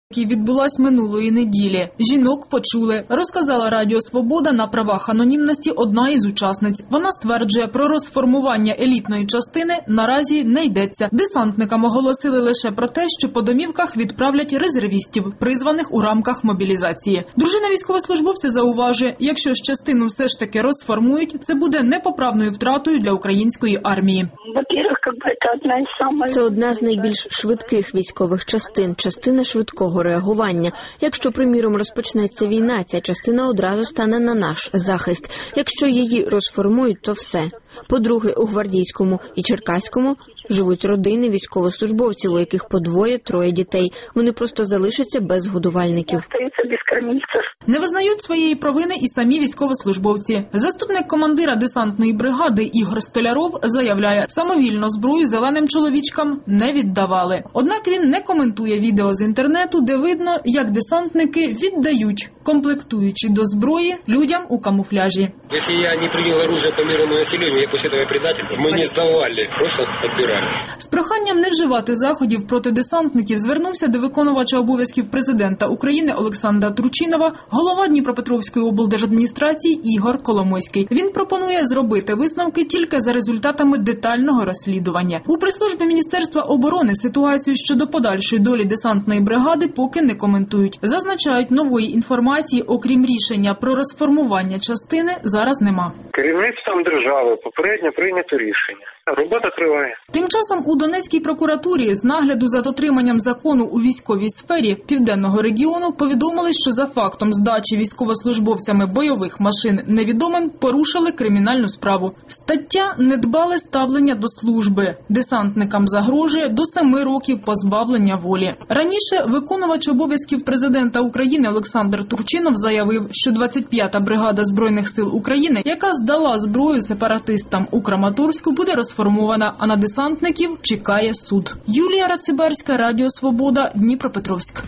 яка відбулась минулої неділі. Жінок почули, розказала Радіо Свобода на правах анонімності одна із учасниць. Вона стверджує, про розформування елітної частини наразі не йдеться. Десантникам оголосили лише про те, що по домівках відправлять резервістів, призваних у рамках мобілізації. Дружина військовослужбовця зауважує, якщо ж частину все ж таки розформують, це буде непоправною втратою для української армії. Це одна з найбільш швидких військових частин, частина швидкого реагування. Якщо, приміром, розпочнеться війна, ця частина одразу стане на наш захист. Якщо її розформують, то все. По-друге, у Гвардійському і Черкаському живуть родини військовослужбовців, у яких по двоє-троє дітей. Вони просто залишаться без годувальників. Не визнають своєї провини і самі військовослужбовці. Заступник командира десантної бригади Ігор Столяров заявляє, самовільно зброю зеленим чоловічкам не віддавали. Однак він не коментує відео з інтернету, де видно, як десантники віддають, комплектуючи до зброї людям у камуфляжі. Якщо я не прийняв оружие по мирному населенню, я після цього предатель, ми не здавали, просто відбирали. З проханням не вживати заходів проти десантників звернувся до виконувача обов'язків президента України Олександра Турчинова голова Дніпропетровської облдержадміністрації Ігор Коломойський. Він пропонує зробити висновки тільки за результатами детального розслідування. У прес-службі Міністерства оборони ситуацію щодо подальшої долі десантної бригади поки не коментують. Зазначають, нової інформації, окрім рішення про розформування частини, зараз нема. Керівництвом держави попередньо прийнято рішення. Робота триває. Тим часом у Донецькій прокуратурі з нагляду за дотриманням закону у військовій сфері Південного регіону повідомили, що за фактом здачі військовослужбовцями бойових машин невідомим порушили кримінальну справу. Стаття «Недбале ставлення до служби». Десантникам загрожує до 7 років позбавлення волі. Раніше виконувач обов'язків президента України Олександр Турчинов заявив, що 25-та бригада Збройних сил України, яка здала зброю сепаратистам у Краматорську, буде розформована, а на десантників чекає суд. Юлія Рациберська, Радіо Свобода, Дніпропетровськ.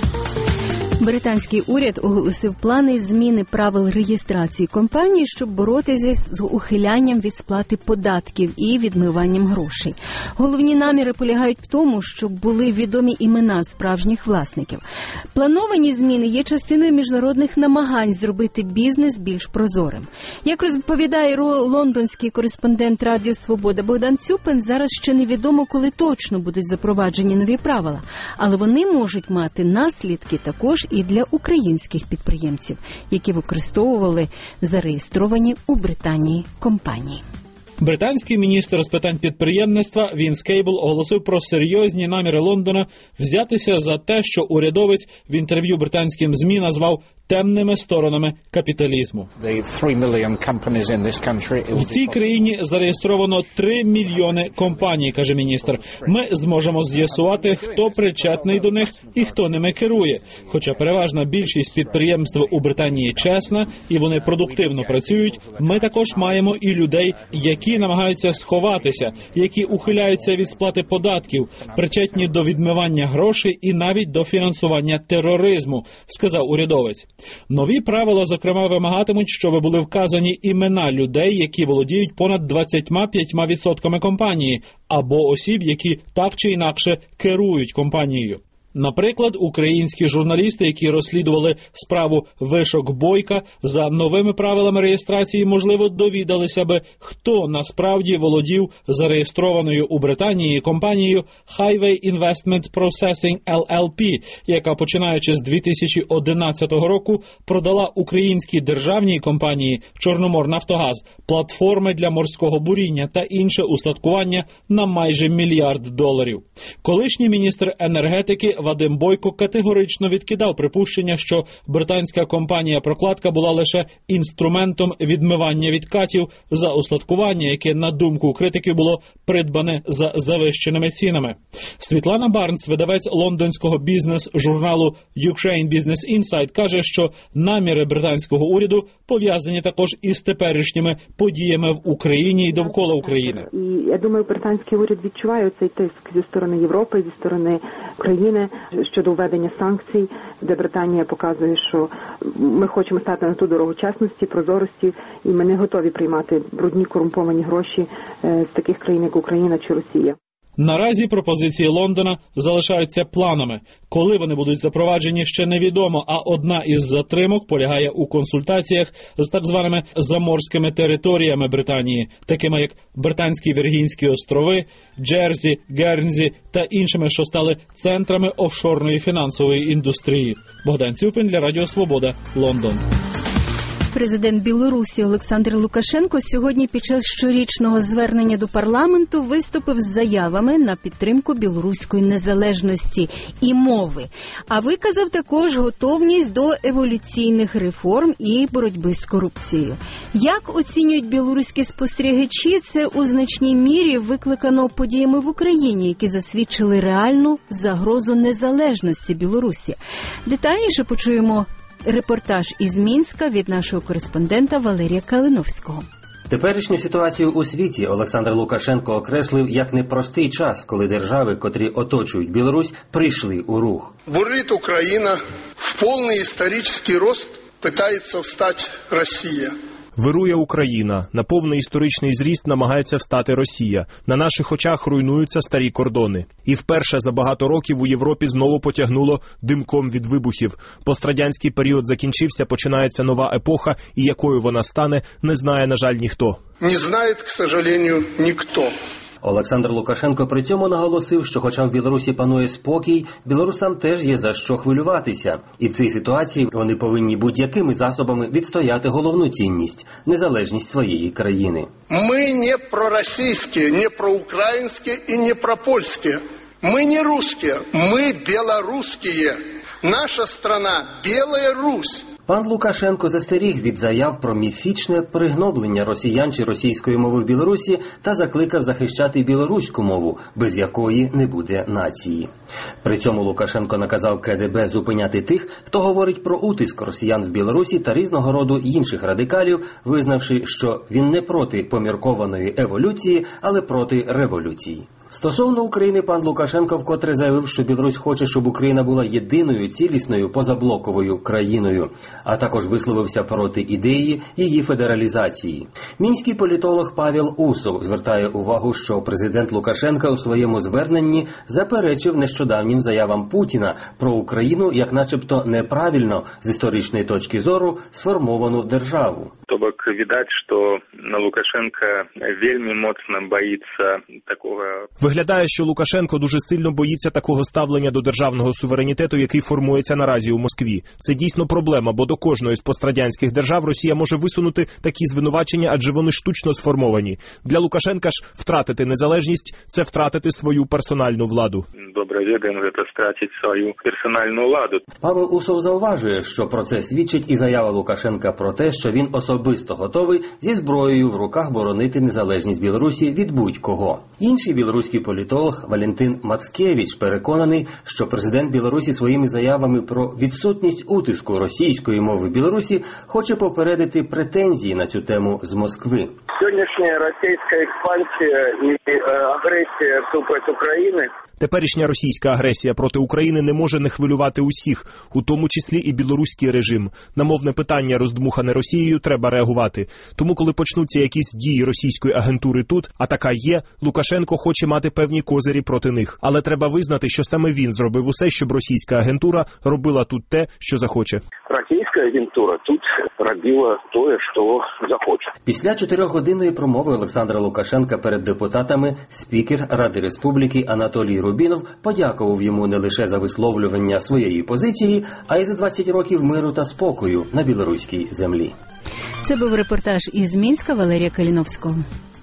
Британський уряд оголосив плани зміни правил реєстрації компаній, щоб боротися з ухилянням від сплати податків і відмиванням грошей. Головні наміри полягають в тому, щоб були відомі імена справжніх власників. Плановані зміни є частиною міжнародних намагань зробити бізнес більш прозорим. Як розповідає лондонський кореспондент Радіо Свобода Богдан Цюпин, зараз ще невідомо, коли точно будуть запроваджені нові правила, але вони можуть мати наслідки також і для українських підприємців, які використовували зареєстровані у Британії компанії. Британський міністр з питань підприємництва Вінс Кейбл оголосив про серйозні наміри Лондона взятися за те, що урядовець в інтерв'ю британським ЗМІ назвав темними сторонами капіталізму. В цій країні зареєстровано 3 мільйони компаній, каже міністр. Ми зможемо з'ясувати, хто причетний до них і хто ними керує. Хоча переважна більшість підприємств у Британії чесна і вони продуктивно працюють, ми також маємо і людей, які намагаються сховатися, які ухиляються від сплати податків, причетні до відмивання грошей і навіть до фінансування тероризму, сказав урядовець. Нові правила, зокрема, вимагатимуть, щоб були вказані імена людей, які володіють понад 25% компанії, або осіб, які так чи інакше керують компанією. Наприклад, українські журналісти, які розслідували справу Вишок Бойка, за новими правилами реєстрації, можливо, довідалися би, хто насправді володів зареєстрованою у Британії компанією Highway Investment Processing LLP, яка, починаючи з 2011 року, продала українській державній компанії «Чорноморнафтогаз» платформи для морського буріння та інше устаткування на майже $1 мільярд. Колишній міністр енергетики Вадим Бойко категорично відкидав припущення, що британська компанія-прокладка була лише інструментом відмивання відкатів за устаткування, яке, на думку критиків, було придбане за завищеними цінами. Світлана Барнс, видавець лондонського бізнес-журналу Ukraine Business Insight, каже, що наміри британського уряду пов'язані також із теперішніми подіями в Україні і довкола України. І я думаю, британський уряд відчуває цей тиск зі сторони Європи, зі сторони України щодо введення санкцій, де Британія показує, що ми хочемо стати на ту дорогу чесності, прозорості, і ми не готові приймати брудні корумповані гроші з таких країн, як Україна чи Росія. Наразі пропозиції Лондона залишаються планами. Коли вони будуть запроваджені, ще невідомо, а одна із затримок полягає у консультаціях з так званими заморськими територіями Британії, такими як Британські Віргінські острови, Джерзі, Гернзі та іншими, що стали центрами офшорної фінансової індустрії. Богдан Цюпин для Радіо Свобода, Лондон. Президент Білорусі Олександр Лукашенко сьогодні під час щорічного звернення до парламенту виступив з заявами на підтримку білоруської незалежності і мови. А виказав також готовність до еволюційних реформ і боротьби з корупцією. Як оцінюють білоруські спостерігачі, це у значній мірі викликано подіями в Україні, які засвідчили реальну загрозу незалежності Білорусі. Детальніше почуємо репортаж із Мінська від нашого кореспондента Валерія Калиновського. Теперішню ситуацію у світі Олександр Лукашенко окреслив як непростий час, коли держави, котрі оточують Білорусь, прийшли у рух. Бурлит Україна, в повний історичний рост намагається встати Росія. Вирує Україна, на повний історичний зріст намагається встати Росія. На наших очах руйнуються старі кордони. І вперше за багато років у Європі знову потягнуло димком від вибухів. Пострадянський період закінчився, починається нова епоха, і якою вона стане, не знає, на жаль, ніхто. Не знає, к сожалению, ніхто. Олександр Лукашенко при цьому наголосив, що хоча в Білорусі панує спокій, білорусам теж є за що хвилюватися. І в цій ситуації вони повинні будь-якими засобами відстояти головну цінність – незалежність своєї країни. Ми не проросійські, не проукраїнські і не пропольські. Ми не русські, ми білоруські. Наша страна – Біла Русь. Пан Лукашенко застеріг від заяв про міфічне пригноблення росіян чи російської мови в Білорусі та закликав захищати білоруську мову, без якої не буде нації. При цьому Лукашенко наказав КДБ зупиняти тих, хто говорить про утиск росіян в Білорусі та різного роду інших радикалів, визнавши, що він не проти поміркованої еволюції, але проти революції. Стосовно України пан Лукашенко вкотре заявив, що Білорусь хоче, щоб Україна була єдиною, цілісною, позаблоковою країною, а також висловився проти ідеї її федералізації. Мінський політолог Павел Усов звертає увагу, що президент Лукашенко у своєму зверненні заперечив нещодавнім заявам Путіна про Україну як начебто неправильно, з історичної точки зору, сформовану державу. Тобак відать, що Лукашенко вельми моцно боїться такого. Виглядає, що Лукашенко дуже сильно боїться такого ставлення до державного суверенітету, який формується наразі у Москві. Це дійсно проблема, бо до кожної з пострадянських держав Росія може висунути такі звинувачення, адже вони штучно сформовані. Для Лукашенка ж втратити незалежність – це втратити свою персональну владу. Добре відомо, це втратити свою персональну владу. Павел Усов зауважує, що про це свідчить і заява Лукашенка про те, що він особисто готовий зі зброєю в руках боронити незалежність Білорусі від будь-кого. Інший білоруський політолог Валентин Мацкевич переконаний, що президент Білорусі своїми заявами про відсутність утиску російської мови в Білорусі хоче попередити претензії на цю тему з Москви. Сьогоднішня російська експансія і агресія проти України. Теперішня російська агресія проти України не може не хвилювати усіх, у тому числі і білоруський режим. На мовне питання, роздмухане Росією, треба реагувати. Тому, коли почнуться якісь дії російської агентури тут, а така є, Лукашенко хоче мати певні козирі проти них. Але треба визнати, що саме він зробив усе, щоб російська агентура робила тут те, що захоче. Російська агентура тут робила те, що захоче. Після 4-годинної промови Олександра Лукашенка перед депутатами спікер Ради Республіки Анатолій Рубінов подякував йому не лише за висловлювання своєї позиції, а й за 20 років миру та спокою на білоруській землі. Це був репортаж із Мінська Валерія Калиновського.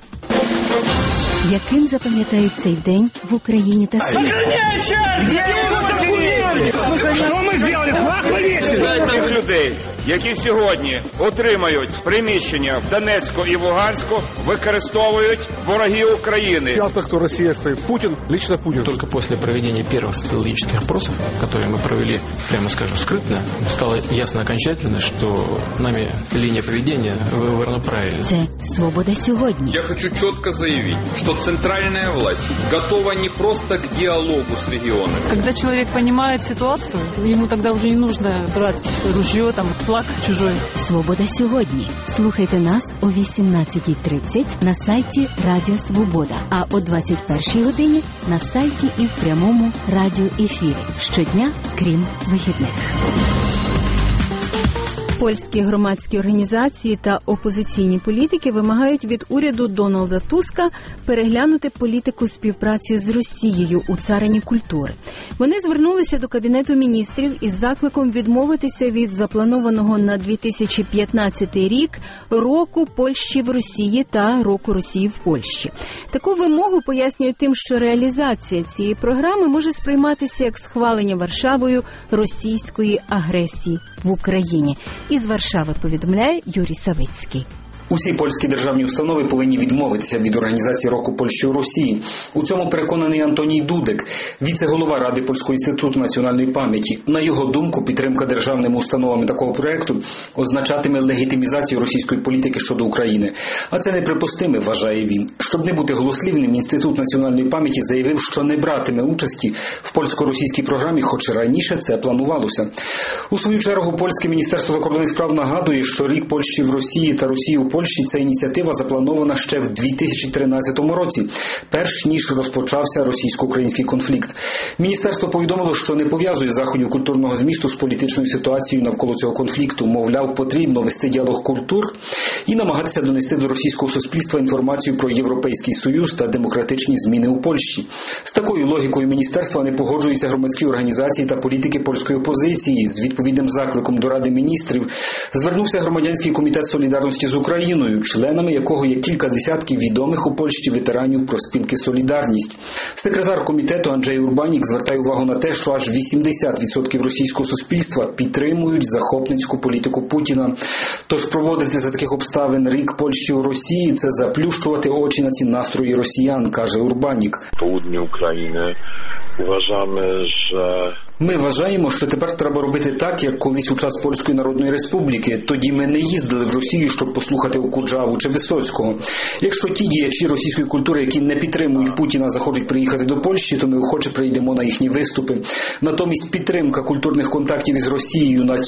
Яким запам'ятають цей день в Україні та світі? Що ми зробили? Флаг повісили? Тих людей, які сьогодні отримають приміщення в Донецьку і в Луганську, використовують вороги України. Ясно, хто Росія стоїть. Путін, лично Путін. Только после проведения первых социологических опросов, которые мы провели, прямо скажем, скрытно, стало ясно окончательно, что нами линия поведения выбрана правильно. Це «Свобода сьогодні». Я хочу четко заявить, что центральная власть готова не просто к диалогу с регионами. Когда человек понимает ситуацию, ему тогда уже не нужно брать ружье, там, флаг чужой. Свобода сьогодні. Слухайте нас о 18:30 на сайті Радіо Свобода, а о 21:00 годині на сайті і в прямому радіоефірі. Щодня, крім вихідних. Польські громадські організації та опозиційні політики вимагають від уряду Дональда Туска переглянути політику співпраці з Росією у царині культури. Вони звернулися до Кабінету міністрів із закликом відмовитися від запланованого на 2015 рік року Польщі в Росії та року Росії в Польщі. Таку вимогу пояснюють тим, що реалізація цієї програми може сприйматися як схвалення Варшавою російської агресії в Україні. Із Варшави повідомляє Юрій Савицький. Усі польські державні установи повинні відмовитися від організації року Польщі у Росії. У цьому переконаний Антоній Дудек, віце-голова Ради Польського інституту національної пам'яті. На його думку, підтримка державними установами такого проєкту означатиме легітимізацію російської політики щодо України. А це неприпустиме, вважає він. Щоб не бути голослівним, Інститут національної пам'яті заявив, що не братиме участі в польсько-російській програмі, хоч раніше це планувалося. У свою чергу, польське Міністерство закордонних справ нагадує, що рік Польщі в Росії та Росії у Польщі ця ініціатива запланована ще в 2013 році, перш ніж розпочався російсько-український конфлікт. Міністерство повідомило, що не пов'язує заходів культурного змісту з політичною ситуацією навколо цього конфлікту. Мовляв, потрібно вести діалог культур і намагатися донести до російського суспільства інформацію про Європейський Союз та демократичні зміни у Польщі. З такою логікою міністерства не погоджуються громадські організації та політики польської опозиції. З відповідним закликом до Ради міністрів звернувся громадянський комітет солідарності з Україною, членами якого є кілька десятків відомих у Польщі ветеранів профспілки «Солідарність». Секретар комітету Анджей Урбанік звертає увагу на те, що аж 80% російського суспільства підтримують захопницьку політику Путіна. Тож проводити за таких обставин рік Польщі у Росії – це заплющувати очі на ці настрої росіян, каже Урбанік. Południu України Ми вважаємо, що тепер треба робити так, як колись у час Польської Народної Республіки. Тоді ми не їздили в Росію, щоб послухати Окуджаву чи Висоцького. Якщо ті діячі російської культури, які не підтримують Путіна, захочуть приїхати до Польщі, то ми охоче прийдемо на їхні виступи. Натомість підтримка культурних контактів із Росією на